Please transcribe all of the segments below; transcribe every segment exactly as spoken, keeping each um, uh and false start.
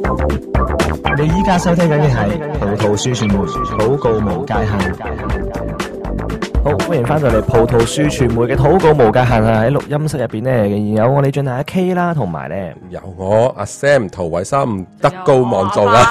你依家收聽緊嘅係葡萄樹傳媒禱告無界限。 好，歡迎翻到嚟葡萄樹傳媒嘅禱告無界限啊！喺錄音室入邊咧，仍然有我哋進行阿 K 啦，同埋咧有我阿 Sam 陶偉森德高望重啊！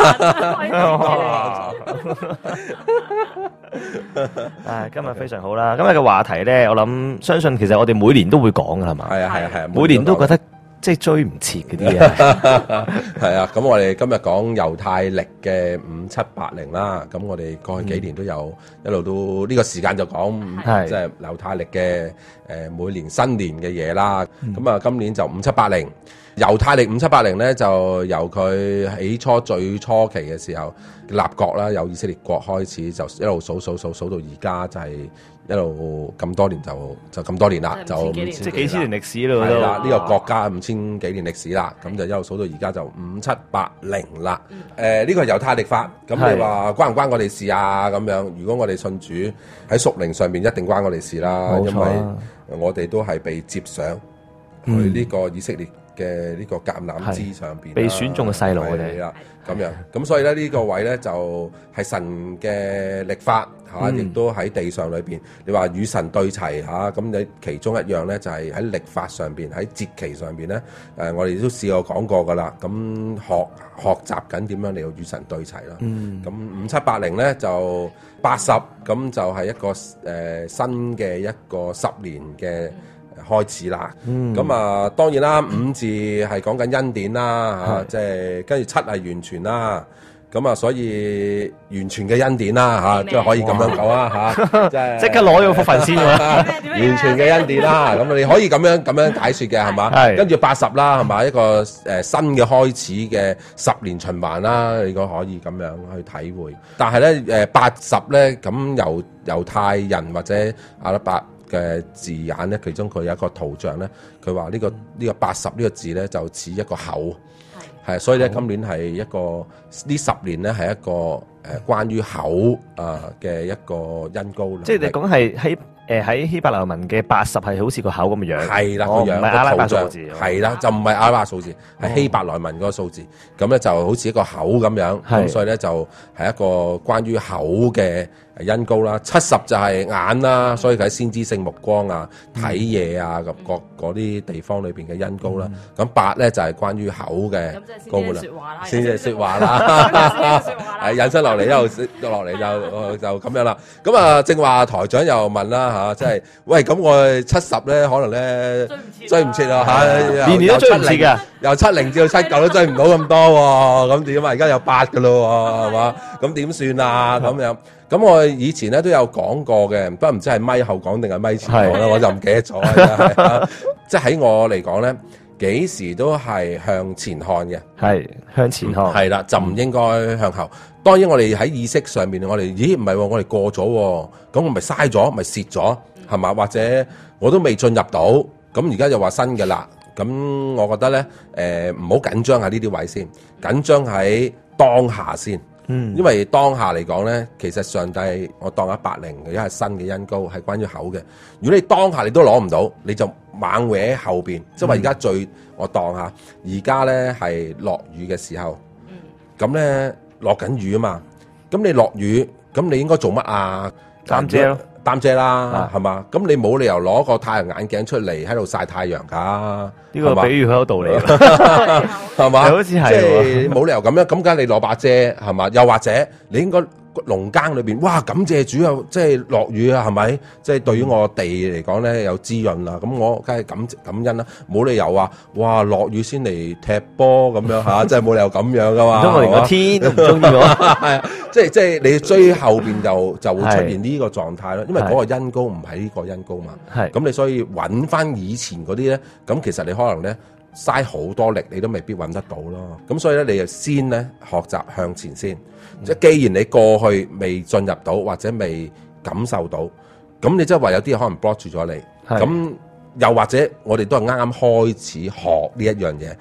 啊，今日非常好啦！今日嘅話題咧，我諗相信其實我哋每年都會講噶係嘛？ 係啊係啊係啊！ 每年都覺得即係追唔切嗰啲嘢。 係啊，咁我哋今日講猶太歷嘅五七八零啦。咁我哋過去幾年都有、嗯、一路都呢、這個時間就講即係猶太歷嘅誒每年新年嘅嘢啦。咁、嗯、啊，今年就五七八零。猶太歷五七八零咧，就由佢起初最初期嘅時候立國啦，由以色列國開始，就一路數數數數到而家，就係一路咁多年就就咁多年啦，就即係幾千年歷史咯。 係啦，呢個國家五千幾年歷史啦，咁就一路數到而家就五七八零啦。誒、呃，呢、這個係猶太歷法，咁你話關唔關我哋事啊？咁樣，如果我哋信主喺屬靈上邊，一定關我哋事啦、啊，因為我哋都係被接上去呢個以色列嘅呢個橄欖枝上邊， 被選中嘅細路嚟啦，咁樣，咁所以咧呢個位咧就係神嘅歷法嚇，亦都喺地上裏邊。你話與神對齊嚇，咁你其中一樣咧就係喺歷法上邊，喺節期上邊咧，誒我哋都試過講過噶啦。咁學學習緊點樣嚟到與神對齊啦。咁五七八零咧就八十，咁就係一個誒新嘅一個十年嘅開始啦，咁、嗯、啊當然啦，五字係講緊恩典啦嚇，即係跟住七係完全啦，咁啊所以完全嘅恩典啦嚇，即係可以咁樣講啦嚇，即係即刻攞咗個福分先喎，完全嘅恩典啦，咁你可以咁樣咁樣解説嘅係嘛？跟住八十啦係嘛，一個誒新嘅開始嘅十年循環啦，你個可以咁樣去體會。但係咧誒八十咧咁猶猶太人或者阿拉伯嘅字眼咧，其中佢有一個圖像咧，佢話呢個呢、呢個八十呢個字咧就似一個口，係，所以咧今年係一個呢十年咧係一個誒、呃、關於口啊嘅、呃、一個恩膏。 即係你講係喺誒喺希伯來文嘅八十係好似個口咁嘅樣， 係啦個樣， 唔係阿拉伯數字， 係啦就唔係阿拉伯數字，係希伯來文嗰個數字，咁咧就好似一個口咁樣，咁所以咧就係一個關於口嘅恩膏啦。七十就係眼啦，所以佢喺先知性目光啊、睇嘢啊咁各嗰啲地方裏邊嘅恩膏啦。咁八咧就係關於口嘅膏啦，先至係説話啦，係引申落嚟一路落嚟就就咁樣啦。咁啊正話台長又問啦。啊，即係喂，咁我七十咧，可能咧追唔切啊嚇， 年年都追唔切嘅， 由七零至到七九都追唔到咁多喎，咁點啊？而家有八嘅咯喎，係嘛？咁點算啊？咁樣，咁我以前咧都有講過嘅，不過唔知係咪後講定係咪前講啦，我就唔記得咗啦。即係喺我嚟講咧，幾時都係向前看嘅， 係向前看， 係啦，就唔應該向後。當然我哋喺意識上面，我哋咦唔係喎，我哋過咗喎，咁我咪嘥咗，咪蝕咗，係嘛？或者我都未進入到，咁而家又話新嘅啦，咁我覺得咧，誒唔好緊張喺呢啲位先，緊張喺當下先，嗯，因為當下嚟講咧，其實上帝我當一百零嘅，一係新嘅恩膏係關於口嘅。如果你當下你都攞唔到，你就猛搲喺後邊，即係話而家最我當下，而家咧係落雨嘅時候，咁咧。落緊雨啊嘛，咁你落雨，咁你應該做乜啊？ 擔遮咯， 擔遮啦，係嘛？咁你冇理由攞個太陽眼鏡出嚟喺度曬太陽噶。 呢個比喻好有道理， 係嘛？ 好似係， 即係冇理由咁樣，咁梗係你攞把遮，係嘛？又或者你應該農耕裏邊，哇！感謝主啊，即係落雨啊，係咪？即係對於我地嚟講咧，有滋潤啦。咁我梗係感感恩啦。冇理由話，哇！落雨先嚟踢波咁樣嚇，即係冇理由咁樣噶嘛。 因為我連個天都唔中意我， 係即係即係你追後邊就就會出現呢個狀態咯。因為嗰個恩膏唔係呢個恩膏嘛。係咁，你所以揾翻以前嗰啲咧，咁其實你可能咧嘥好多力，你都未必揾得到咯。咁所以咧，你就先咧學習向前先。即係既然你過去未進入到或者未感受到，咁你即係話有啲可能 block 住咗你。咁又或者我哋都係啱啱開始學呢一樣嘢。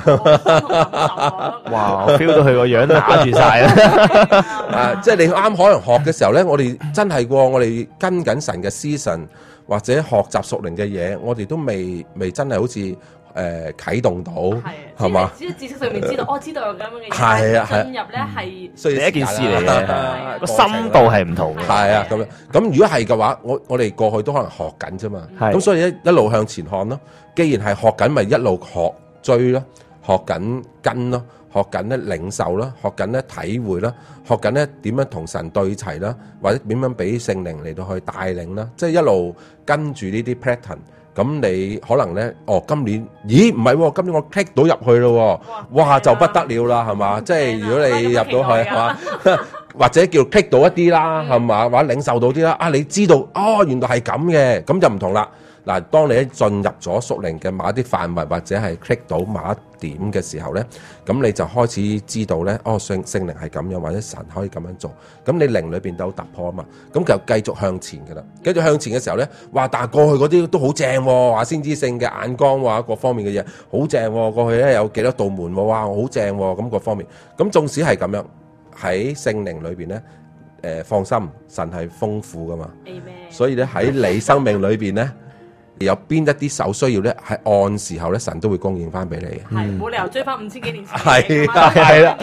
哇！我 feel 到佢個樣都打住晒啦。 啊，即係你啱可能學嘅時候咧，我哋真係喎，我哋跟緊神嘅 season或者學習屬靈嘅嘢，我哋都未未真係好似誒啟動到， 係係嘛？ 只係知識上面知道，我知道有咁樣嘅嘢， 係啊係啊進入咧係所以第一件事嚟嘅， 係個深度係唔同嘅。 係啊，咁樣咁如果係嘅話，我我哋過去都可能學緊啫嘛。 係咁所以一一路向前看咯。既然係學緊，咪一路學追咯，學緊跟咯，學緊咧領受啦，學緊咧體會啦，學緊咧點樣同神對齊啦，或者點樣俾聖靈嚟到去帶領啦，即係一路跟住呢啲 pattern。咁你可能咧，哦，今年，咦，唔係喎，今年我 click 到入去咯喎，哇，就不得了啦，係嘛？即係如果你入到去係嘛，或者叫 click 到一啲啦，係嘛，或者領受到啲啦，啊，你知道，哦，原來係咁嘅，咁就唔同啦。嗱，當你一進入咗屬靈嘅某一啲範圍，或者係 click 到某一點嘅時候咧，咁你就開始知道咧，哦，聖聖靈係咁樣，或者神可以咁樣做，咁你靈裏邊都有突破啊嘛，咁就繼續向前噶啦，繼續向前嘅時候咧，哇！但係過去嗰啲都好正喎，話先知性嘅眼光，話各方面嘅嘢好正喎，過去咧有幾多道門喎，哇，好正喎，咁各方面，咁縱使係咁樣喺聖靈裏邊咧，誒放心，神係豐富噶嘛，所以咧喺你生命裏邊咧。有邊一啲手需要咧，係按時候咧，神都會供應翻俾你嘅。 係冇理由追翻五千幾年前。 係啊，係啦。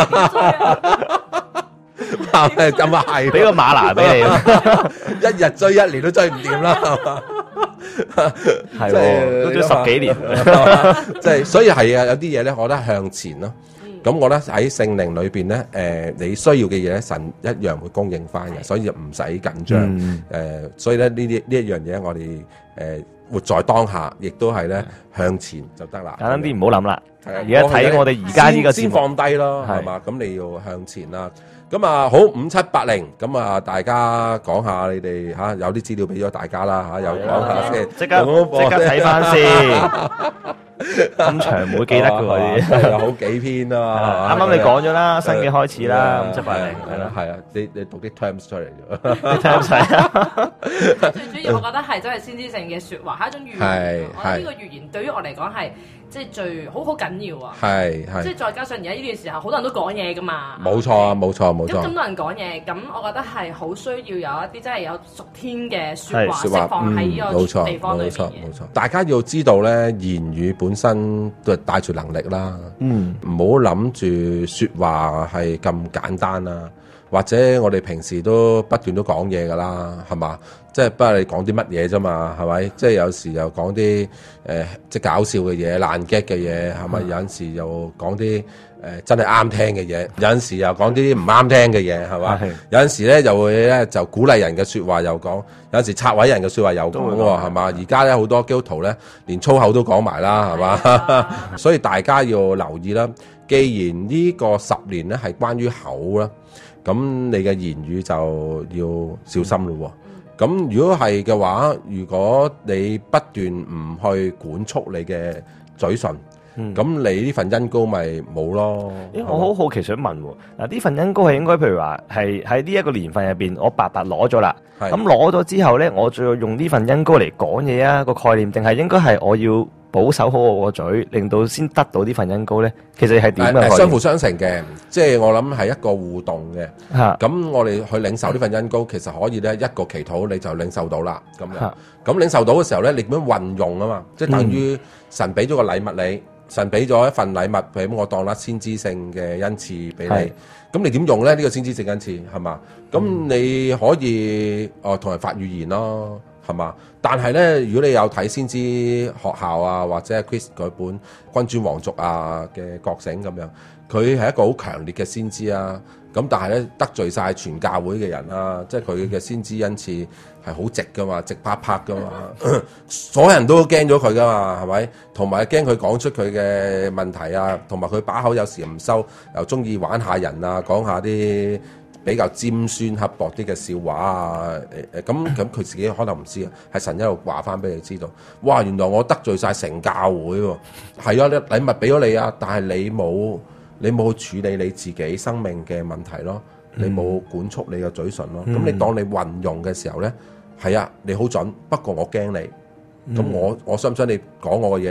咁啊係， 俾個馬拿俾你， 一日追一年都追唔掂啦，係嘛？ 係喎，都追十幾年。 即係所以係啊，有啲嘢咧，我覺得向前咯。咁我覺得喺聖靈裏邊咧，誒你需要嘅嘢咧，神一樣會供應翻嘅，所以就唔使緊張。誒，所以咧呢啲呢一樣嘢，我哋誒活在當下，亦都係咧向前就得啦。 簡單啲唔好諗啦。 係啊， 而家睇我哋而家呢個先放低咯，係嘛？咁你要向前啦。咁啊，好五七八零，咁啊，大家講下你哋嚇有啲資料俾咗大家啦嚇，又講下先， 即刻即刻睇翻先。咁長唔會記得嘅喎， 有好幾篇啊！ 啱啱你講咗啦，新嘅開始啦，五七八零係啦， 係啊，你你讀啲 terms 出嚟啫 ，terms 係啊。 最主要我覺得係真係先知性嘅説話，係一種預言。我覺得呢個預言對於我嚟講係即係最好好緊要啊！ 係係。 即係再加上而家呢段時候，好多人都講嘢噶嘛。 冇錯啊，冇錯冇錯。 咁咁多人講嘢，咁我覺得係好需要有一啲真係有屬天嘅説話釋放喺呢個地方裏面嘅。冇錯冇錯，大家要知道咧，言語本本身都係帶住能力啦，嗯，唔好諗住説話係咁簡單啦，或者我哋平時都不斷都講嘢噶啦，係嘛？即係不過你講啲乜嘢啫嘛，係咪？即係有時又講啲誒即係搞笑嘅嘢、爛 gag 嘅嘢，係咪？嗯、有陣時又講啲誒真係啱聽嘅嘢，有陣時又講啲唔啱聽嘅嘢，係嘛？有陣時咧就會咧就鼓勵人嘅説話又講，有陣時拆毀人嘅説話又講喎，係嘛？而家咧好多基督徒咧連粗口都講埋啦，係嘛？所以大家要留意啦。既然呢個十年咧係關於口啦，咁你嘅言語就要小心咯喎。咁如果係嘅話，如果你不斷唔去管束你嘅嘴唇，咁、嗯、你呢份恩膏咪冇咯？ 欸、我好好奇想問喎，嗱呢份恩膏係應該譬如話係喺呢一個年份入邊，我白白攞咗啦，咁攞咗之後咧，我再用呢份恩膏嚟講嘢啊個概念，定係應該係我要保守好我個嘴，令到先得到呢份恩膏咧？其實係點嘅？ 相輔相成嘅，即係我諗係一個互動嘅。咁我哋去領受呢份恩膏，其實可以咧一個祈禱你就領受到啦。咁樣，咁領受到嘅時候咧，你點樣運用啊嘛？即係等於神俾咗個禮物你，神俾咗一份禮物，譬如我當啦先知性嘅恩賜俾你。咁你點用咧？呢個先知性恩賜係嘛？咁你可以哦同人發語言咯。係嘛？但係咧，如果你有睇先知學校啊，或者係 Chris 嗰本《君尊皇族》啊嘅覺醒咁樣，佢係一個好強烈嘅先知啊。咁但係咧得罪晒全教會嘅人啊，即係佢嘅先知恩賜係好直噶嘛，直啪啪噶嘛，所有人都驚咗佢噶嘛，係咪？同埋驚佢講出佢嘅問題啊，同埋佢把口有時唔收，又中意玩下人啊，講下啲比較尖酸刻薄啲嘅笑話啊，誒誒咁咁佢自己可能唔知啊，係神一路話翻俾你知道。哇！原來我得罪晒成教會喎，係啊，你禮物俾咗你啊，但係你冇你冇處理你自己生命嘅問題咯，你冇管束你嘅嘴唇咯。咁、嗯、你當你運用嘅時候咧，係啊，你好準，不過我驚你。咁、嗯、我我相信你講我嘅嘢咧，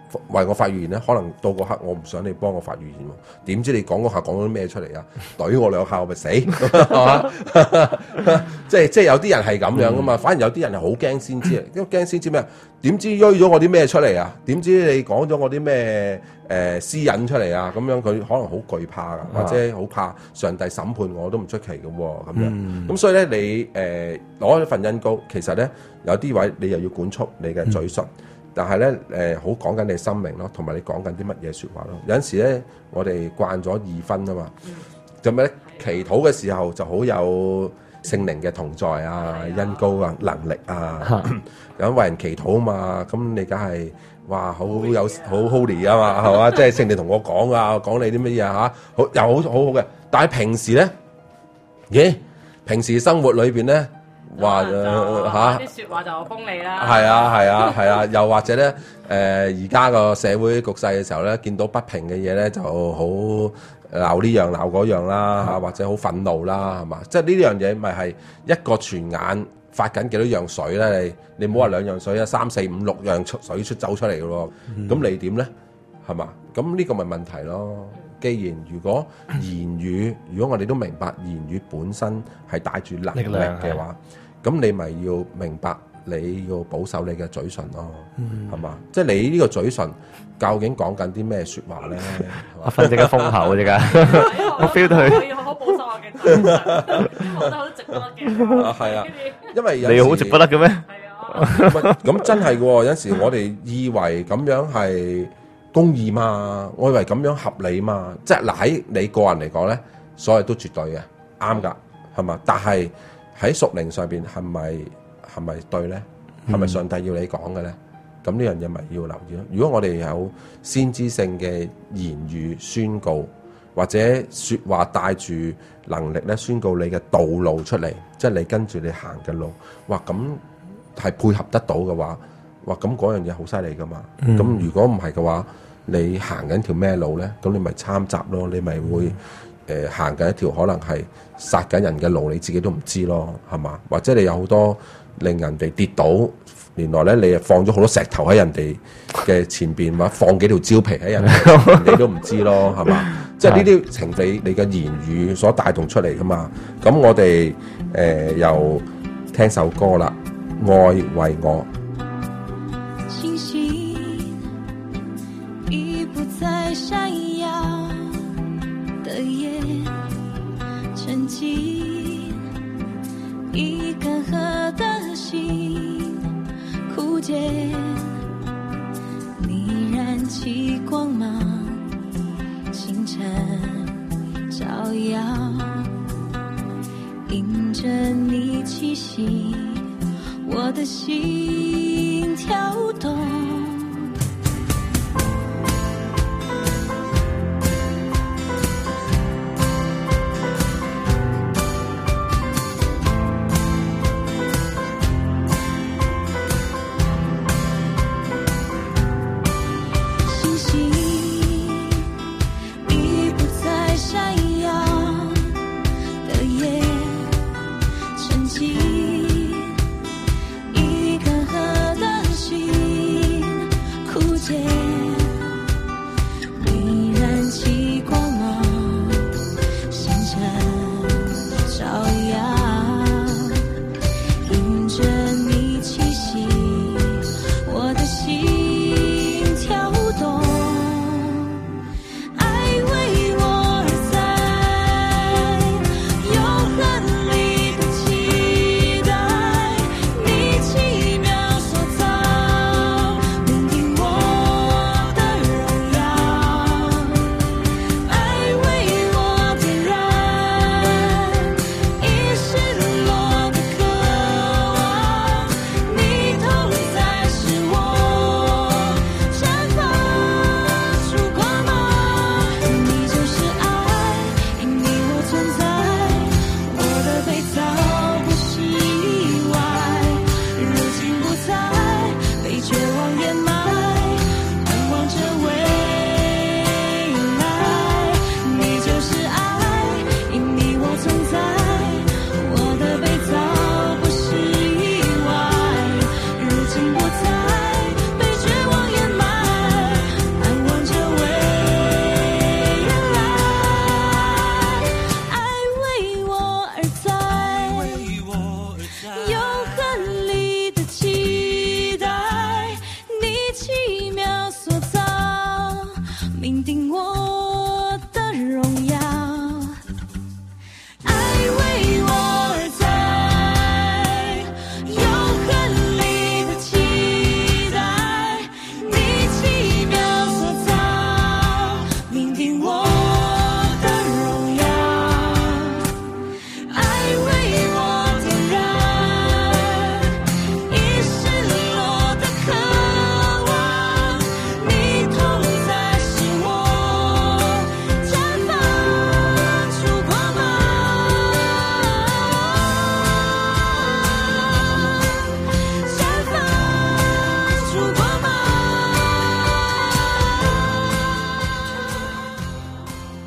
為我發預言咧，可能到個刻我唔想你幫我發預言喎，點知你講嗰下講咗咩出嚟啊？懟我兩下我咪死，係嘛？即係即係有啲人係咁樣噶嘛，嗯、反而有啲人係好驚先知啊，因為驚先知咩？點知鋥咗我啲咩出嚟啊？點知你講咗我啲咩誒私隱出嚟啊？咁樣佢可能好懼怕噶，或者好怕上帝審判我都唔出奇嘅喎，咁樣。咁、嗯、所以咧，你誒攞一份恩膏，其實咧有啲位你又要管束你嘅嘴唇。嗯但係咧，誒、呃、好講緊你生命咯，同埋你講緊啲乜嘢説話咯。有陣時咧，我哋慣咗二分啊嘛，咁咧、嗯、祈禱嘅時候就好有聖靈嘅同在啊、恩、嗯、膏啊、能力啊，有為人祈禱啊嘛，咁你梗係哇好有好 holy 啊嘛，係嘛？即係聖靈同我講啊，講你啲乜嘢嚇，好又好好好嘅。但係平時咧，咦？平時生活裏邊咧？話誒嚇啲説話就鋒利啦， 係啊係啊係啊，又或者咧誒而家個社會局勢嘅時候咧，見到不平嘅嘢咧就好鬧呢樣鬧嗰樣啦嚇，或者好憤怒啦係嘛？即係呢樣嘢咪係一個泉眼發緊幾多樣水咧？你你唔好話兩樣水啊，三四五六樣出水出走出嚟嘅喎，咁、嗯、你點咧？係嘛？咁呢個咪問題咯。既然如果言語，如果我哋都明白言語本身係帶住能力嘅話，咁你咪要明白你要保守你嘅嘴唇咯，係嘛、嗯？即係你呢個嘴唇究竟講緊啲咩説話咧？ 我分隻嘅封口啫㗎，我 feel 到佢。 我要好好保守我嘅嘴唇，我覺得好值得嘅。 係啊，因為有你好值不得嘅咩？ 係啊，咁真係嘅喎。有時我哋以為咁樣係公義嘛，我以為咁樣合理嘛。即係嗱喺你個人嚟講咧，所有都絕對嘅啱㗎，係嘛？但係喺屬靈上邊係咪係咪對咧？係咪上帝要你講嘅咧？咁呢樣嘢咪要留意咯。如果我哋有先知性嘅言語宣告，或者説話帶住能力咧宣告你嘅道路出嚟，即係你跟住你行嘅路，哇咁係配合得到嘅話，哇咁嗰樣嘢好犀利噶嘛。咁、嗯、如果唔係嘅話，你行緊條咩路咧？咁你咪參雜咯，你咪會誒、呃、行緊一條可能係殺緊人嘅路，你自己都唔知咯，係嘛？或者你有好多令人哋跌倒，原來咧你又放咗好多石頭喺人哋嘅前邊，或者放幾條蕉皮喺人哋，你都唔知咯，係嘛？即係呢啲情理，你嘅言語所帶動出嚟噶嘛？咁我哋誒、呃、又聽首歌啦，《愛為我》。 星星已不再閃耀的夜，沉寂一乾涸的心，枯竭你燃起光芒，清晨照耀，迎着你氣息，我的心跳動。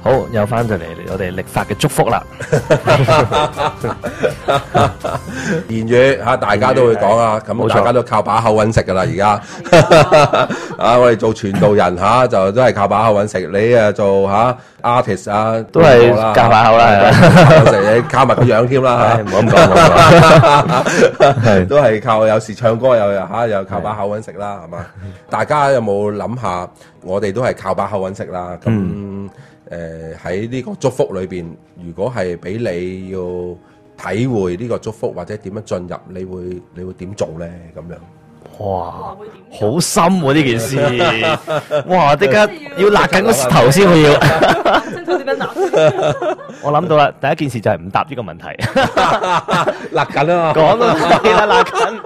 好，又翻到嚟我哋曆法嘅祝福啦。 言語嚇，大家都會講啊，咁大家都靠把口揾食噶啦，而家啊，我哋做傳道人嚇，就都係靠把口揾食。你啊做嚇 artist 啊， 都係靠把口啦， 你靠埋個樣添啦嚇， 唔好咁講， 係都係靠有時唱歌又嚇又靠把口揾食啦，係嘛？大家有冇諗下？我哋都係靠把口揾食啦，咁誒喺呢個祝福裏邊，如果係俾你要體會呢個祝福或者點樣進入，你會你會點做咧？咁樣哇，好深喎呢件事，哇！即刻要勒緊個頭先，我要清楚點樣答。 我諗到啦，第一件事就係唔答呢個問題， 勒緊啊嘛， 講到係啦，勒緊。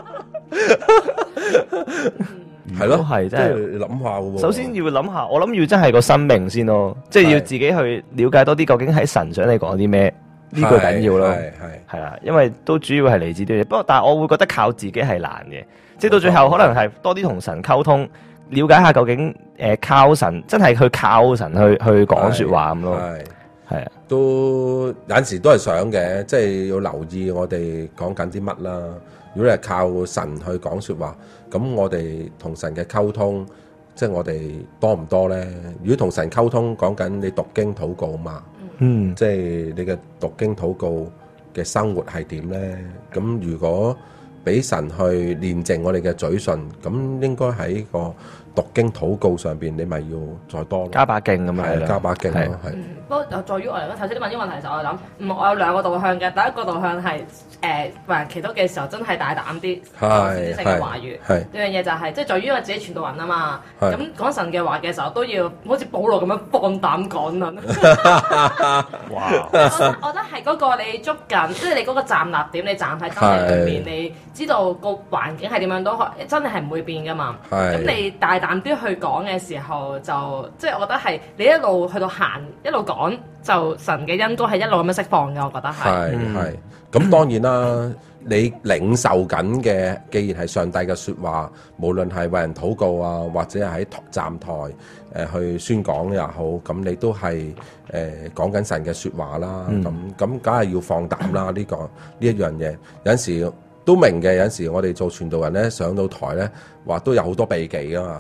係咯， 係真係諗下嘅喎。首先要諗下，我諗要真係個生命先咯，即係要自己去了解多啲，究竟喺神想你講啲咩，呢個緊要咯。係係係啦，因為都主要係嚟自啲嘢。不過但係我會覺得靠自己係難嘅，即係到最後可能係多啲同神溝通，了解下究竟誒、呃、靠神，真係去靠神去去講說話咁咯。係係啊， 都有陣時都係想嘅，即係要留意我哋講緊啲乜啦。如果你係靠神去講說話，咁我哋同神嘅溝通，即係我哋多唔多咧？如果同神溝通，講緊你讀經禱告嘛，嗯，即係你嘅讀經禱告嘅生活係點咧？咁如果俾神去煉淨我哋嘅嘴唇，咁應該喺個讀經禱告上邊，你咪要再多加把勁咁樣， 係加把勁咯，係。 不過在於我嚟講，頭先你問啲問題時候，我諗，嗯，我有兩個導向嘅。第一個導向係誒為人祈禱嘅時候，真係大膽啲講先知性嘅話語。係呢樣嘢就係、是、即係在於我自己傳道人啊嘛。咁講神嘅話嘅時候，都要好似保羅咁樣放膽講啊！哇！我我覺得係嗰個你捉緊，即係你嗰個站立點，你站喺真理裏面，你知道個環境係點樣都真係係唔會變噶嘛。咁你大膽啲去講嘅時候，就即係我覺得係你一路去到行，一路講，就神嘅恩膏係一路咁樣釋放嘅，我覺得係。係係，咁、嗯、當然啦，你領受緊嘅，既然係上帝嘅説話，無論係為人禱告啊，或者係喺站台誒、呃、去宣講又好，咁你都係誒、呃、講緊神嘅説話啦。咁咁梗係要放膽啦，呢、呢個呢一樣嘢，有陣時都明嘅。有陣時我哋做傳道人咧，上到台咧，話都有好多秘技噶嘛，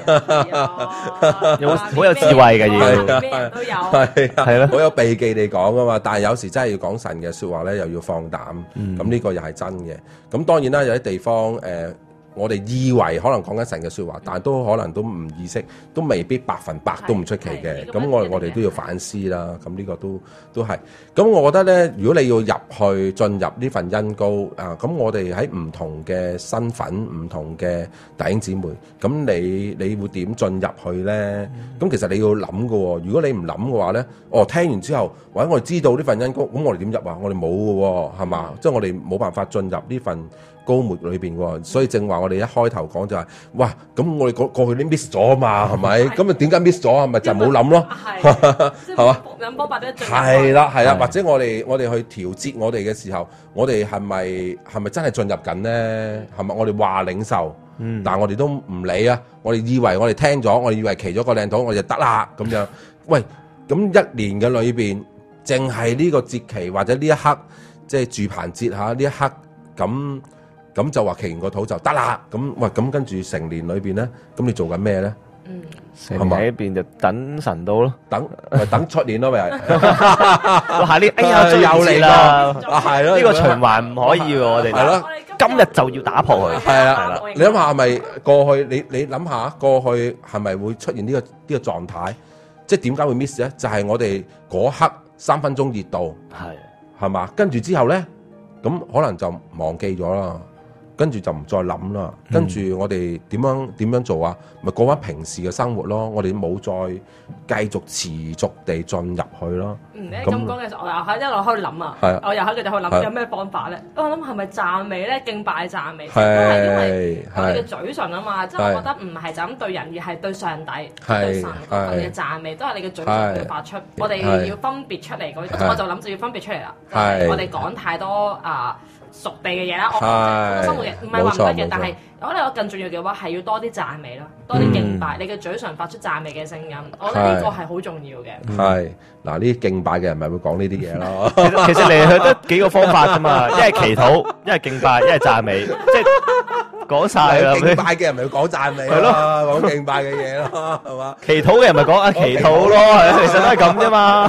有好有智慧嘅嘢， 咩人都有， 係係咯，好有秘技地講噶嘛。但係有時真係要講神嘅説話咧，又要放膽，咁、嗯、呢個又係真嘅。咁當然啦，有啲地方誒。呃我哋以為可能講緊神嘅説話，但係都可能都唔意識，都未必百分百都唔出奇嘅。咁我我哋都要反思啦。咁呢個都都係。咁我覺得咧，如果你要入去進入呢份恩膏啊，咁我哋喺唔同嘅身份、唔同嘅弟兄姊妹，咁你你會點進入去咧？咁、嗯、其實你要諗嘅喎。如果你唔諗嘅話咧，哦，聽完之後或者我哋知道呢份恩膏，咁我哋點入啊？我哋冇嘅喎，係嘛？即係我哋冇辦法進入呢份膏抹裏邊喎，所以正話我哋一開頭講就係、是，哇！咁我哋過過去啲 miss 咗啊嘛，係咪？咁啊點解 miss 咗啊？咪就冇諗咯，係嘛？ 兩波八都係啦係啦，或者我哋我哋去調節我哋嘅時候，我哋係咪係咪真係進入緊咧？係咪我哋話領受，嗯、但係我哋都唔理啊！我哋以為我哋聽咗，我哋以為騎咗個靚土，我哋就得啦咁樣。喂，咁一年嘅裏邊，淨係呢個節期或者呢一刻，即係住棚節嚇呢一刻咁。咁就話祈完個土就得啦，咁喂咁跟住成年裏邊咧，咁你做緊咩咧？ 嗯，成年喺邊就等神到咯， 等咪等出年咯，咪下年哎呀又嚟啦， 係咯， 呢個循環唔可以喎，我哋係咯，今日就要打破佢，係啦， 你諗下係咪過去？你你諗下過去係咪會出現呢個呢個狀態？即係點解會 miss 咧？就係我哋嗰刻三分鐘熱度，係係嘛？跟住之後咧，咁可能就忘記咗啦。跟住就唔再諗啦，跟住我哋點樣點樣做啊？咪過翻平時嘅生活咯，我哋冇再繼續持續地進入去咯。 嗯，你咁講嘅時候，我又喺一路喺度諗啊，我又喺度就去諗有咩方法咧？我諗係咪讚美咧？敬拜讚美，都係因為我哋嘅嘴唇啊嘛，即係我覺得唔係就咁對人，而係對上帝、對神嗰份嘅讚美，都係你嘅嘴唇會發出。我哋要分別出嚟嗰，我就諗住要分別出嚟啦。我哋講太多啊〜 屬地嘅嘢啦，我生活嘅唔係話唔得嘅，但係我覺得我更重要嘅話係要多啲讚美咯，多啲敬拜，你嘅嘴唇發出讚美嘅聲音，我覺得呢個係好重要嘅。係嗱，呢啲敬拜嘅人咪會講呢啲嘢咯。 其實嚟去得幾個方法啫嘛，一係祈禱，一係敬拜，一係讚美，即係講晒啦。 敬拜嘅人咪會講讚美，係咯，講敬拜嘅嘢咯，係嘛？ 祈禱嘅人咪講啊祈禱咯，其實都係咁啫嘛。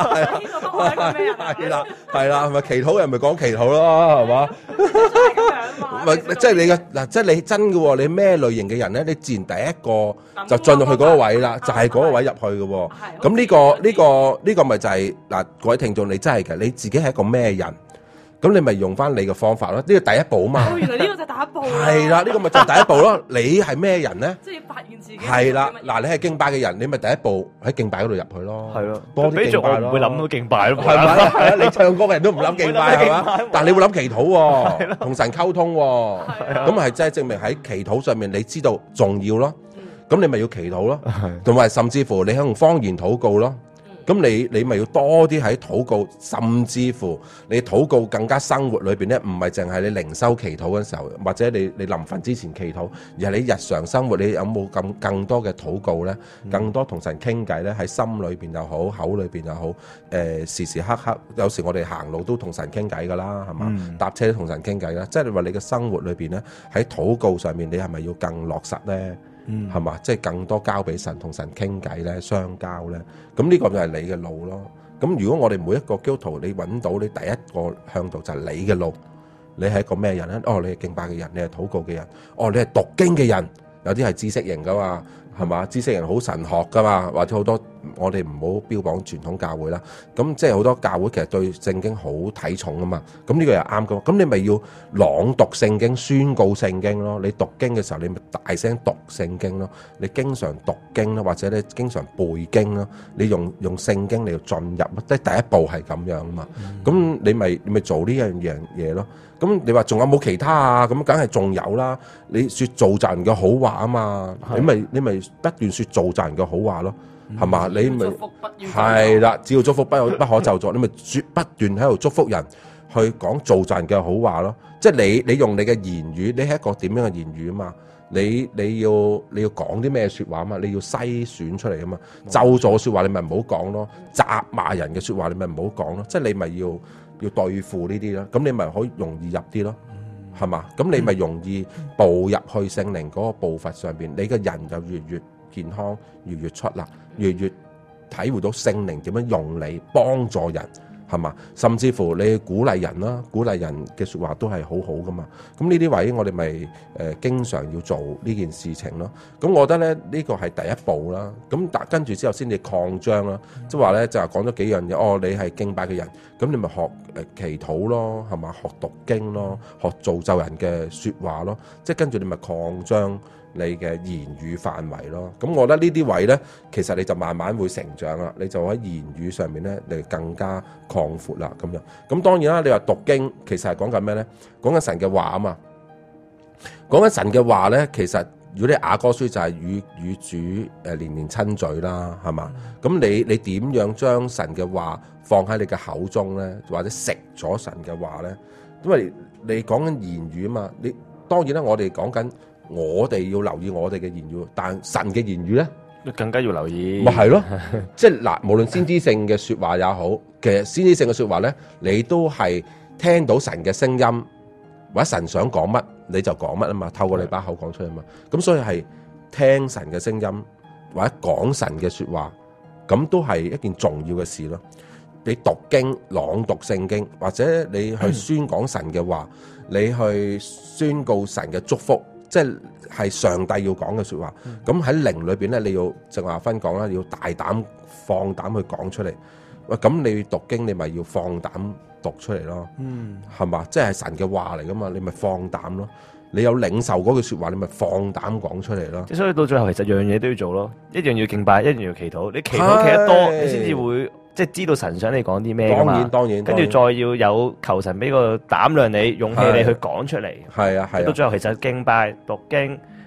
係啦，係啦，係咪祈禱人咪講祈禱咯，係嘛？唔係，即係你嘅嗱，即係你真嘅喎，你咩類型嘅人咧？你自然第一個就進入去嗰個位啦，就係嗰個位入去嘅喎。咁呢個呢個呢個咪就係嗱，各位聽眾，你真係嘅，你自己係一個咩人？咁你咪用翻你嘅方法咯，呢個第一步啊嘛。 哦，原來呢個就係第一步。 係啦，呢個咪就係第一步咯。你係咩人咧？ 即係要發現自己。 係啦，嗱，你係敬拜嘅人，你咪第一步喺敬拜嗰度入去咯。 係咯， 多啲敬拜咯。 唔會諗到敬拜咯， 係咪？係啊，你唱歌嘅人都唔諗敬拜係嘛？但係你會諗祈禱喎，同神溝通喎。咁係真係證明喺祈禱上面，你知道重要咯。咁你咪要祈禱咯，同埋甚至乎你用方言禱告咯。咁你你咪要多啲喺禱告，甚至乎你禱告更加生活裏邊咧，唔係淨係你靈修祈禱嘅時候，或者你你臨瞓之前祈禱，而係你日常生活你有冇咁更多嘅禱告咧？更多同神傾偈咧，喺心裏邊又好，口裏邊又好，誒、呃、時時刻刻，有時我哋行路都同神傾偈噶啦，係嘛？嗯、搭車都同神傾偈啦，即係你話你嘅生活裏邊咧，喺禱告上面，你係咪要更落實咧？嗯，係嘛？即係更多交俾神，同神傾偈咧，相交咧。咁呢個就係你嘅路咯。咁如果我哋每一個基督徒，你揾到你第一個向度就係你嘅路，你係一個咩人咧？哦，你係敬拜嘅人，你係禱告嘅人，哦，你係讀經嘅人，有啲係知識型噶嘛，係嘛？知識型好神學噶嘛，或者好多我哋唔好標榜傳統教會啦。咁即係好多教會其實對聖經好睇重啊嘛。咁呢個又啱噶。咁你咪要朗讀聖經、宣告聖經咯。你讀經嘅時候，你咪大聲讀聖經咯。你經常讀經咯，或者你經常背經咯。你用用聖經嚟進入，即係第一步係咁樣啊嘛。咁、嗯、你咪你咪做呢樣樣嘢咯。咁你話仲有冇其他啊？咁梗係仲有啦。你說造就人嘅好話啊嘛，你咪你咪不斷說造就人嘅好話咯。係嘛？你咪係啦，只要祝福不不可咒詛，你咪絕不斷喺度祝福人，去講造就人嘅好話咯。即係你你用你嘅言語，你係一個點樣嘅言語啊嘛？你你要你要講啲咩說話啊嘛？你要篩選出嚟啊嘛？咒詛說話你咪唔好講咯，責罵人嘅說話你咪唔好講咯。即係你咪要要對付呢啲咯，咁你咪可以容易入啲咯，係嘛？咁你咪容易步入去聖靈嗰個步伐上邊，你嘅人就越越健康，越越出啦，越越體會到聖靈點樣用你幫助人，係嘛？甚至乎你鼓勵人啦，鼓勵人嘅說話都係好好噶嘛。咁呢啲位我哋咪誒經常要做呢件事情咯。咁我覺得咧呢、呢個係第一步啦。咁但跟住之後先至擴張啦，即係話咧就係講咗幾樣嘢。哦，你係敬拜嘅人，咁你咪學誒祈禱咯，係嘛？學讀經咯，學造就人嘅說話咯。即係跟住你咪擴張你嘅言語範圍咯，咁我覺得呢啲位呢，其實你就慢慢會成長啦，你就喺言語上面呢，你更加擴闊啦咁樣。咁當然啦，你話讀經其實係講緊咩呢？講緊神嘅話啊嘛，講緊神嘅話呢，其實如果你雅歌書就係與與主誒連連親嘴啦，係嘛？咁你你點樣將神嘅話放喺你嘅口中呢？或者食咗神嘅話呢？因為你講緊言語啊嘛，你當然啦，我哋講緊。我哋要留意我哋嘅言語，但神嘅言語咧， 更加要留意。 咪係咯，即係嗱，無論先知性嘅說話也好，其實先知性嘅說話咧，你都係聽到神嘅聲音，或者神想講乜你就講乜啊嘛，透過你把口講出嚟嘛。咁所以係聽神嘅聲音，或者講神嘅說話，咁都係一件重要嘅事咯。你讀經、朗讀聖經，或者你去宣講神嘅話，你去宣告神嘅祝福。即係上帝要講嘅說話，咁喺靈裏邊咧，你要正話分講啦，你要大膽放膽去講出嚟。喂，咁你讀經，你咪要放膽讀出嚟咯，嗯，係嘛？即係神嘅話嚟噶嘛，你咪放膽咯。你有領受嗰句說話，你咪放膽講出嚟咯。 所以到最後，其實樣嘢都要做咯，一樣要敬拜，一樣要祈禱。你祈禱祈得多，你先至會。即係知道神想你講啲咩㗎嘛，當然當然，跟住再要有求神俾個膽量你、勇氣你去講出嚟。係啊係啊，到最後其實敬拜、讀經、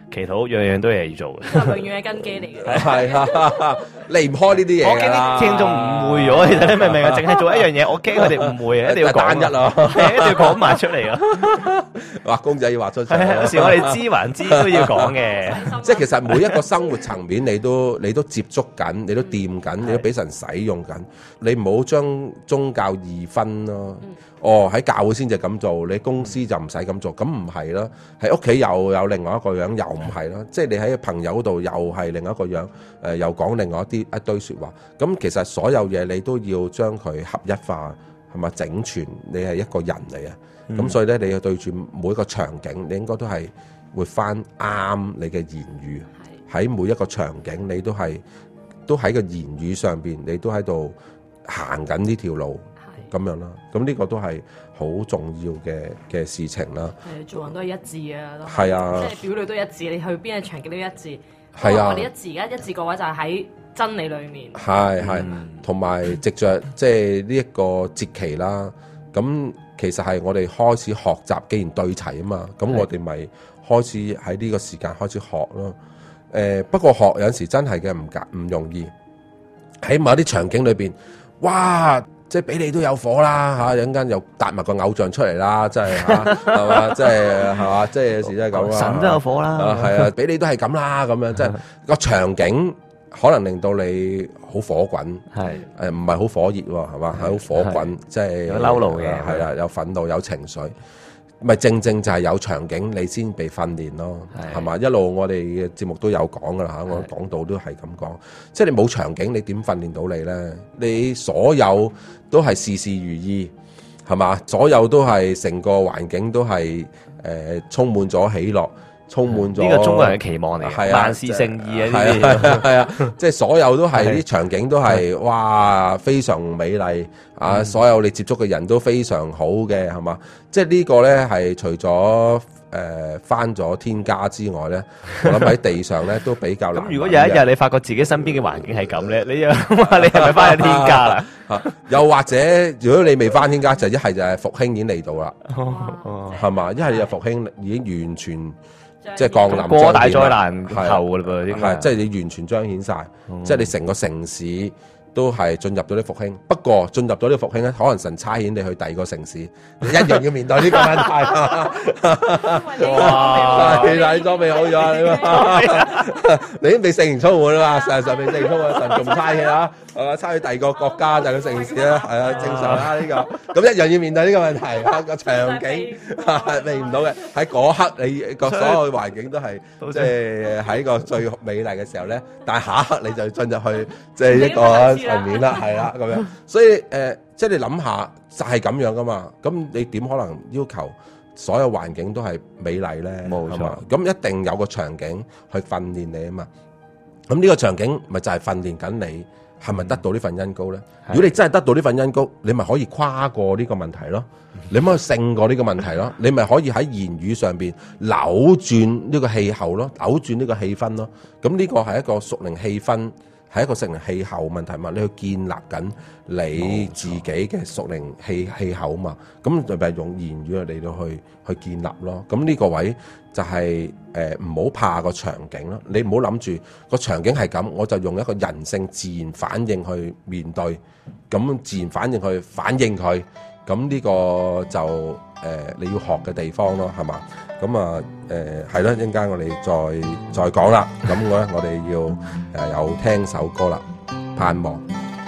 祈禱樣樣都係要做嘅， 係永遠嘅根基嚟嘅。 係啊，離唔開呢啲嘢。 我驚啲聽眾誤會咗，其實你明唔明啊？淨係做一樣嘢，我驚佢哋誤會啊！一定要單一咯，係一定要講埋出嚟啊！ 畫公仔要畫出嚟。 係有時我哋知還知都要講嘅。 即係其實每一個生活層面，你都你都接觸緊，你都掂緊，你都俾神使用緊。你唔好將宗教二分咯。哦，喺教會先至咁做，你公司就唔使咁做，咁唔係啦。喺屋企又有另外一個樣，又唔係啦。即係你喺朋友度又係另外一個樣，誒又講另外一啲一堆説話。咁其實所有嘢你都要將佢合一化，係咪整全？你係一個人嚟啊。咁、嗯、所以咧，你要對住每一個場景，你應該都係活翻啱你嘅言語。喺每一個場景，你都係都喺個言語上邊，你都喺度行緊呢條路。咁樣啦，咁呢個都係好重要嘅嘅事情啦。 係做人都係一致啊， 係啊， 即係表裏都一致，你去邊個場景都一致。 係啊， 我哋一致而家一致個位就係喺真理裏面。 係係，同埋、嗯、藉着即係呢一個節期啦，咁其實係我哋開始學習，既然對齊啊嘛，咁我哋咪開始喺呢個時間開始學咯。誒、呃，不過學有陣時真係嘅唔夾唔容易，喺某啲場景裏邊，哇！即係俾你都有火啦嚇，陣間又搭埋個偶像出嚟啦，真係嚇，係嘛？即係係嘛？即係有時真係咁啦。 神都有火啦， 係啊，俾你都係咁啦，咁樣即係個場景可能令到你好火滾，係誒唔係好火熱喎，係嘛？係好火滾，即係有嬲怒嘅，係啊，有憤怒，有情緒。咪正正就係有場景你先被訓練咯，係嘛？一路我哋嘅節目都有講噶啦嚇，我講到都係咁講，即係你冇場景，你點訓練到你咧？你所有都係事事如意，係嘛？所有都係成個環境都係誒、呃、充滿咗喜樂，充滿咗呢個中國人嘅期望嚟嘅，萬事勝意啊！呢啲係啊，即係所有都係啲場景都係哇非常美麗啊！所有你接觸嘅人都非常好嘅，係嘛？即係呢個咧係除咗誒返咗天家之外咧，我諗喺地上咧都比較難。咁如果有一日你發覺自己身邊嘅環境係咁咧，你又話你係咪返咗天家啦？ 又或者如果你未返天家，就一係就係復興已經嚟到啦，係嘛？一係你就復興已經完全。即係降臨過大災難後㗎啦噃，應該係即係你完全彰顯晒，嗯、即係你成個城市都係進入咗啲復興。不過進入咗啲復興咧，可能神差遣你去第二個城市，你一樣要面對呢個問題。哇！你睇裝備好咗，你都未聖靈充滿啊嘛，神神未聖靈充滿，神仲差遣啊，係嘛？差去第二個國家就係個城市啦，係啊，正常啦呢個。咁一樣要面對呢個問題啊，個場景避唔到嘅。喺嗰刻你個所有環境都係即係喺個最美麗嘅時候咧，但係下一刻你就進入去即係一個層面啦，係啦咁樣。所以誒、呃，即係你諗下就係咁樣噶嘛。咁你點可能要求所有環境都係美麗咧？冇錯。咁一定有個場景去訓練你啊嘛。咁呢個場景咪就係訓練緊你係咪得到呢份恩膏咧？如果你真係得到呢份恩膏，你咪可以跨過呢個問題咯，你咪可以勝過呢個問題咯，你咪可以喺言語上邊扭轉呢個氣候咯，扭轉呢個氣氛咯。咁呢個係一個屬靈氣氛，係一個屬靈氣候問題嘛，你去建立緊你自己嘅屬靈氣氣候嘛。咁就係用言語嚟到去去建立咯。咁呢個位就係誒唔好怕個場景咯，你唔好諗住個場景係咁，我就用一個人性自然反應去面對，咁自然反應去反應佢，咁呢個就誒、呃、你要學嘅地方咯，係嘛？咁啊誒係啦，一陣間我哋再再講啦。咁我咧我哋要誒、呃、有聽首歌啦，盼望。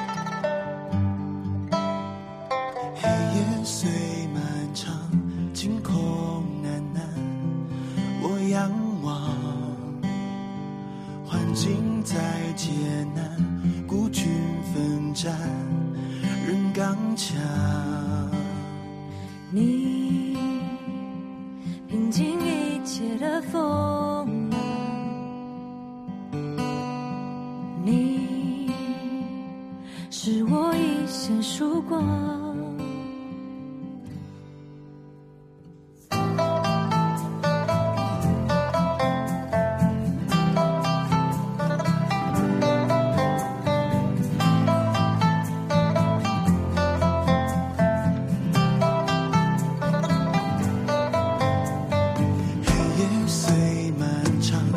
在劫難，孤軍奮戰，人剛強。 你平靜一切的風浪，你是我一線曙光。 黑夜雖漫長，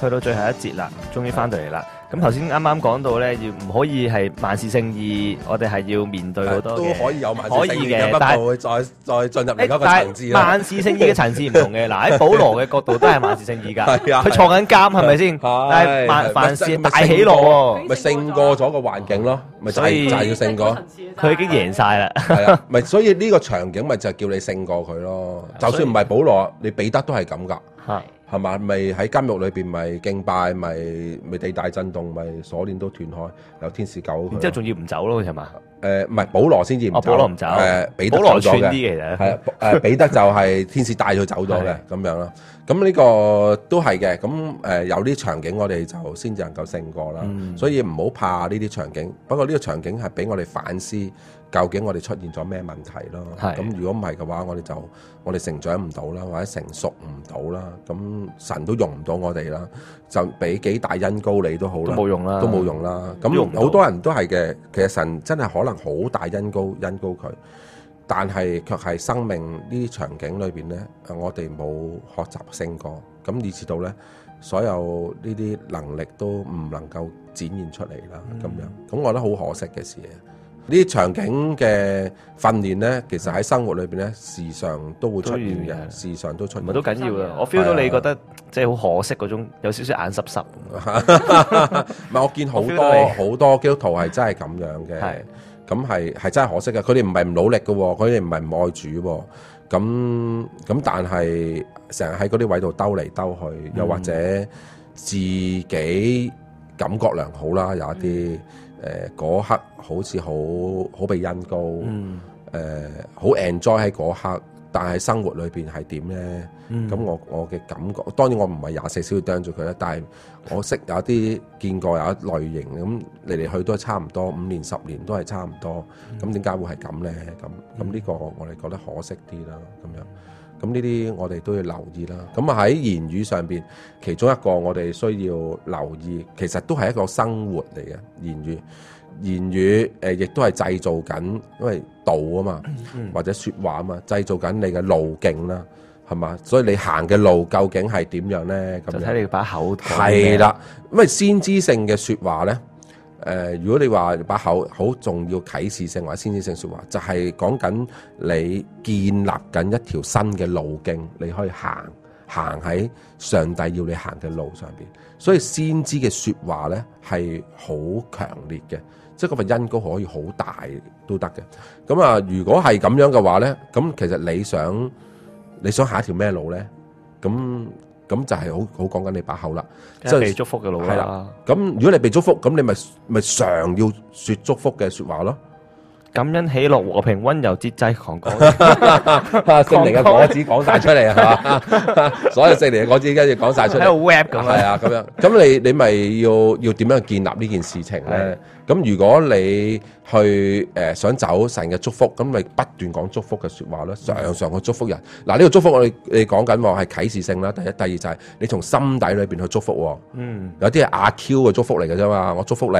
去到最後一節啦，終於翻到嚟啦。咁頭先啱啱講到咧，要唔可以係萬事勝意，我哋係要面對好多嘅， 都可以有萬事勝意嘅， 不過會再再進入另一個層次啦。 萬事勝意嘅層次唔同嘅，嗱喺保羅嘅角度都係萬事勝意㗎， 係啊， 佢坐緊監係咪先？但係萬凡事大喜樂喎， 咪勝過咗個環境咯，咪就係就係要勝過， 佢已經贏晒啦。 係啊，咪所以呢個場景咪就叫你勝過佢咯。就算唔係保羅，你彼得都係咁㗎。係嘛？咪喺監獄裏邊咪敬拜，咪咪地大震動，咪鎖鏈都斷開，有天使救佢。 之後仲要唔走咯，係嘛？ 誒唔係保羅先至唔走， 保羅唔走。 誒彼得保羅串啲嘅， 其實係誒彼得就係天使帶佢走咗嘅咁樣啦。咁呢個都係嘅。咁誒有啲場景我哋就先至能夠勝過啦。 嗯、所以唔好怕呢啲場景。不過呢個場景係俾我哋反思，究竟我哋出現咗咩問題咯？咁如果唔係嘅話，我哋就我哋成長唔到啦，或者成熟唔到啦，咁神都用唔到我哋啦，就俾幾大恩膏你都好啦， 都冇用啦， 都冇用啦。咁好多人都係嘅，其實神真係可能好大恩膏恩膏佢，但係卻係生命呢啲場景裏邊咧，我哋冇學習勝過，咁以至到咧所有呢啲能力都唔能夠展現出嚟啦，咁、嗯、樣，咁我覺得好可惜嘅事。呢啲場景嘅訓練咧，其實喺生活裏邊咧，時常都會出現嘅，時常都出現。 唔係都緊要嘅，我 feel 到你覺得即係好可惜嗰種，有少少眼濕濕。 唔係，我見好多好多基督徒係真係咁樣嘅，咁係係真係可惜嘅。佢哋唔係唔努力嘅，佢哋唔係唔愛主，咁咁但係成日喺嗰啲位度兜嚟兜去，又或者自己感覺良好啦，有一啲。誒嗰、呃、刻好似好好被恩膏，誒好、嗯呃、enjoy 喺嗰刻，但係生活裏邊係點咧？咁、嗯、我我嘅感覺，當然我唔係廿四小時盯住佢啦，但係我識有啲見過有一類型咁嚟嚟去都係差唔多，五年十年都係差唔多，咁點解會係咁咧？咁咁呢個我哋覺得可惜啲啦，咁樣。咁呢啲我哋都要留意啦。咁啊喺言語上邊，其中一個我哋需要留意，其實都係一個生活嚟嘅言語。言語誒，亦都係製造緊，因為道啊嘛，或者説話啊嘛，製造緊你嘅路徑啦，係嘛？所以你行嘅路究竟係點樣咧？咁就睇你把口。 係啦，因為先知性嘅説話咧。誒、呃，如果你話把口好重要啟示性或者先知性説話，就係講緊你建立緊一條新嘅路徑，你可以行行喺上帝要你行嘅路上邊。所以先知嘅説話咧係好強烈嘅，即係嗰份恩膏可以好大都得嘅。咁啊，如果係咁樣嘅話咧，咁其實你想你想下一條咩路咧？咁咁就係好好講緊你把口啦， 即係被祝福嘅路啦。 係啦，咁如果你被祝福，咁你咪咪常要說祝福嘅說話咯。 感恩喜樂和平溫柔節制狂講， 聖靈嘅果子講晒出嚟係嘛？所有聖靈嘅果子跟住講晒出嚟， 喺度 rap 咁係啊，咁樣咁你你咪要要點樣建立呢件事情咧？咁如果你去誒、呃、想走神嘅祝福，咁咪不斷講祝福嘅説話咯，常常去祝福人。嗱、啊，呢、這個祝福我哋你講緊話係啟示性啦。第一、第二就係你從心底裏邊去祝福。嗯，有啲係阿 Q 嘅祝福嚟嘅啫嘛，我祝福你。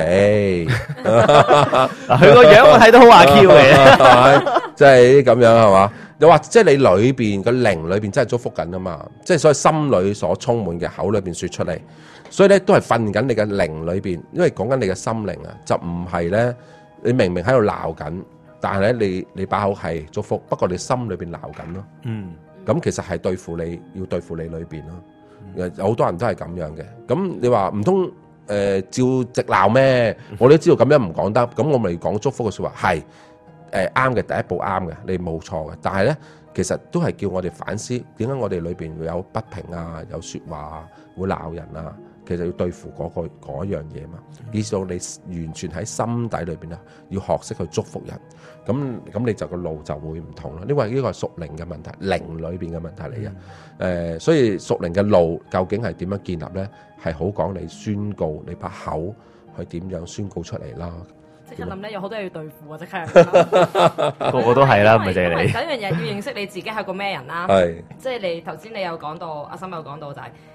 佢個樣我睇到好阿 Q 嘅， 即係咁樣係嘛？又話即係你裏邊個靈裏邊真係祝福緊啊嘛，即係所以心裏所充滿嘅口裏邊説出嚟。所以咧都係瞓緊你嘅靈裏邊，因為講緊你嘅心靈啊，就唔係咧你明明喺度鬧緊，但係咧你你把口係祝福，不過你心裏邊鬧緊咯。嗯，咁其實係對付你，要對付你裏邊咯。有好、嗯、多人都係咁樣嘅。咁你話唔通誒照直鬧咩？我哋都知道咁樣唔講得，咁我咪講祝福嘅説話係誒啱嘅，第一步啱嘅，你冇錯嘅。但係咧其實都係叫我哋反思，點解我哋裏邊會有不平啊，有説話啊，會鬧人啊？其實要對付嗰、嗰個嗰樣嘢嘛，以至到你完全喺心底裏邊咧，要學識去祝福人，咁咁你就個路就會唔同啦。因為呢個係屬靈嘅問題，靈裏邊嘅問題嚟嘅。誒、嗯呃，所以屬靈嘅路究竟係點樣建立咧？係好講你宣告，你把口去點樣宣告出嚟啦。 即刻諗咧，有好多嘢要對付啊！即刻個個都係啦，唔係淨係你。 第一樣嘢要認識你自己係個咩人啦。 係， 即係你頭先你有講到，阿森有講到就係、是、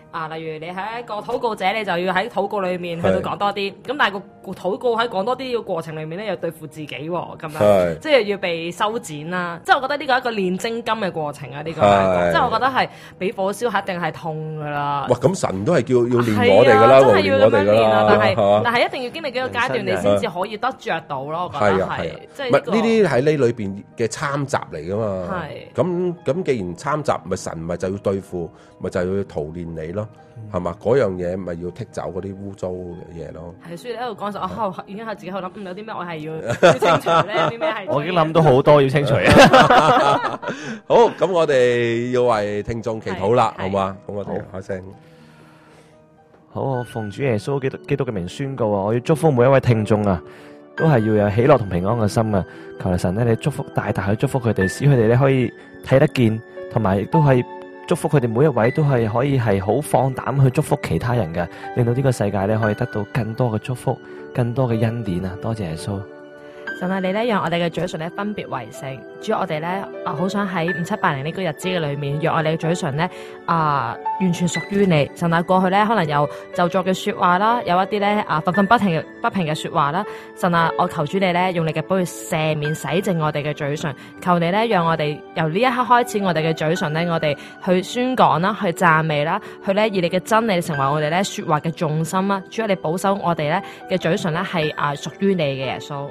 啊，例如你係一個禱告者，你就要喺禱告裏面去到講多啲。咁但係個禱告喺講多啲嘅過程裏面咧，又對付自己喎、哦，咁樣即係要被修剪啦。即係我覺得呢個係一個練精金嘅過程啊！呢、這個係即係我覺得係俾火燒一定係痛噶啦。 哇！咁神都係叫要練我哋噶啦， 真係要咁樣練啊！但係係但係一定要經歷幾個階段，你先至可以得着到咯。我覺得係即係、這個、 呢啲喺呢裏邊嘅參雜嚟噶嘛。 係咁咁，既然參雜，咪神咪就要對付，咪就要陶煉你咯。係嘛？嗰樣嘢咪要剔走嗰啲污糟嘅嘢咯。係，所以喺度講實，我已經喺自己喺度諗，有啲咩我係要要清除咧？有啲咩係？ 我已經諗到好多要清除啊！ 好，咁我哋要為聽眾祈禱啦，好嘛？咁我哋開聲。 好，我奉主耶穌基督基督嘅名宣告啊！我要祝福每一位聽眾啊，都係要有喜樂同平安嘅心啊！求神咧，你祝福大大去祝福佢哋，使佢哋咧可以睇得見，同埋亦都係。祝福佢哋每一位都係可以係好放膽去祝福其他人嘅，令到呢個世界咧可以得到更多嘅祝福，更多嘅恩典啊！多謝耶穌。 神啊，你咧讓我哋嘅嘴唇咧分別為聖，主我哋咧啊好想喺五七八零呢個日子嘅裏面，讓我哋嘅嘴唇咧啊完全屬於你。神啊，過去咧可能有就作嘅說話啦，有一啲咧啊憤憤不停不平嘅說話啦。神啊，我求主你咧用你嘅寶血赦免洗淨我哋嘅嘴唇，求你咧讓我哋由呢一刻開始，我哋嘅嘴唇咧我哋去宣講啦，去讚美啦，去咧以你嘅真理成為我哋咧說話嘅重心啦。主啊，你保守我哋咧嘅嘴唇咧係啊屬於你嘅耶穌。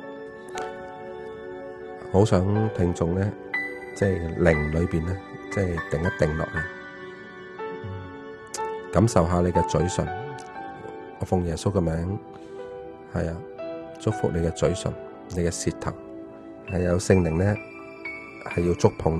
好想聽眾咧，即係靈裏邊咧，即係定一定落嚟，感受下你嘅嘴唇。我奉耶穌嘅名，係啊，祝福你嘅嘴唇，你嘅舌頭，係有聖靈咧，係要觸碰你，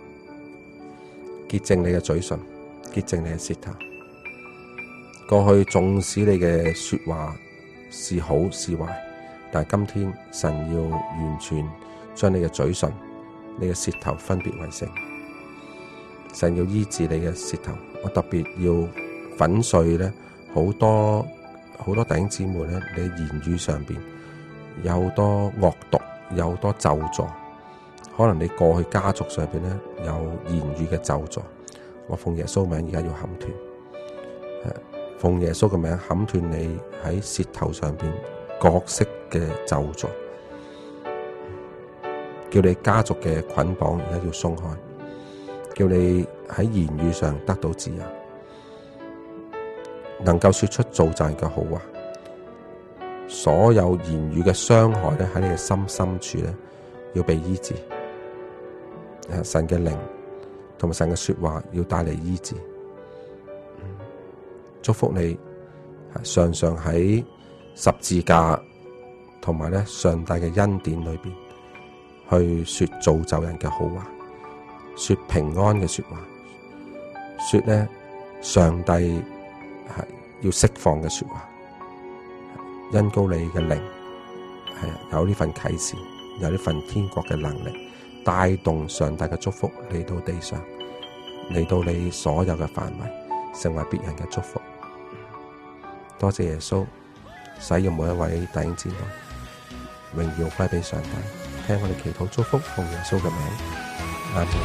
潔淨你嘅嘴唇，潔淨你嘅舌頭。過去縱使你嘅說話是好是壞，但係今天神要完全。將你嘅嘴唇、你嘅舌頭分別為聖，神要醫治你嘅舌頭。我特別要粉碎咧，好多好多弟兄姊妹咧，你言語上邊有好多惡毒，有好多咒詛。可能你過去家族上邊咧有言語嘅咒詛，我奉耶穌名而家要砍斷，奉耶穌嘅名砍斷你喺舌頭上邊各式嘅咒詛。叫你家族嘅捆綁而家要鬆開，叫你喺言語上得到自由，能夠說出造就人嘅好話。所有言語嘅傷害咧喺你嘅心深處咧要被醫治。神嘅靈同埋神嘅說話要帶嚟醫治。祝福你常常喺十字架同埋咧上帝嘅恩典裏邊。去說造就人嘅好話，說平安嘅說話，說咧上帝係要釋放嘅說話，恩膏你嘅靈係有呢份啟示，有呢份天國嘅能力，帶動上帝嘅祝福嚟到地上，嚟到你所有嘅範圍，成為別人嘅祝福。多謝耶穌，使用每一位弟兄姊妹，榮耀歸俾上帝。聽我哋祈禱祝福，奉耶穌嘅名，阿門。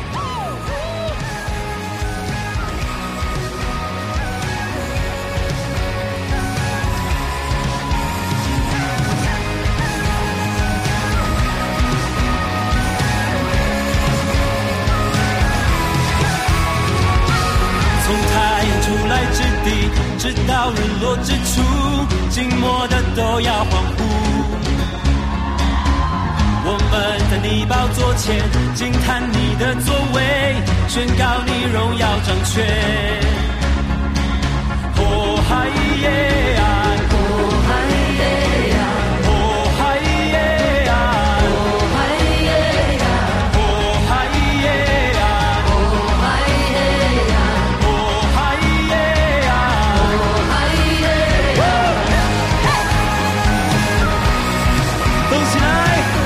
從太陽出來之地，直到日落之處，靜默的都要歡呼。我們在你寶座前驚嘆你的作為，宣告你榮耀掌權。哦嗨耶啊，哦嗨耶啊，哦嗨耶啊，哦嗨耶啊，哦嗨耶啊，哦嗨耶啊，哦嗨耶啊，哦嗨耶啊，動起來！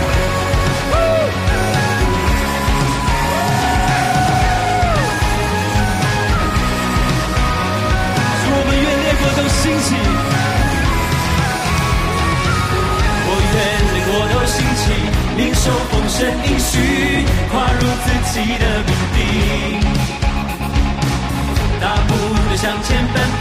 興起，我願列國都興起，領受豐盛應許，跨入自己的命定，大步的向前奔。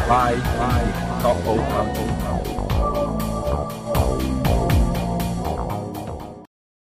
拜拜，各澳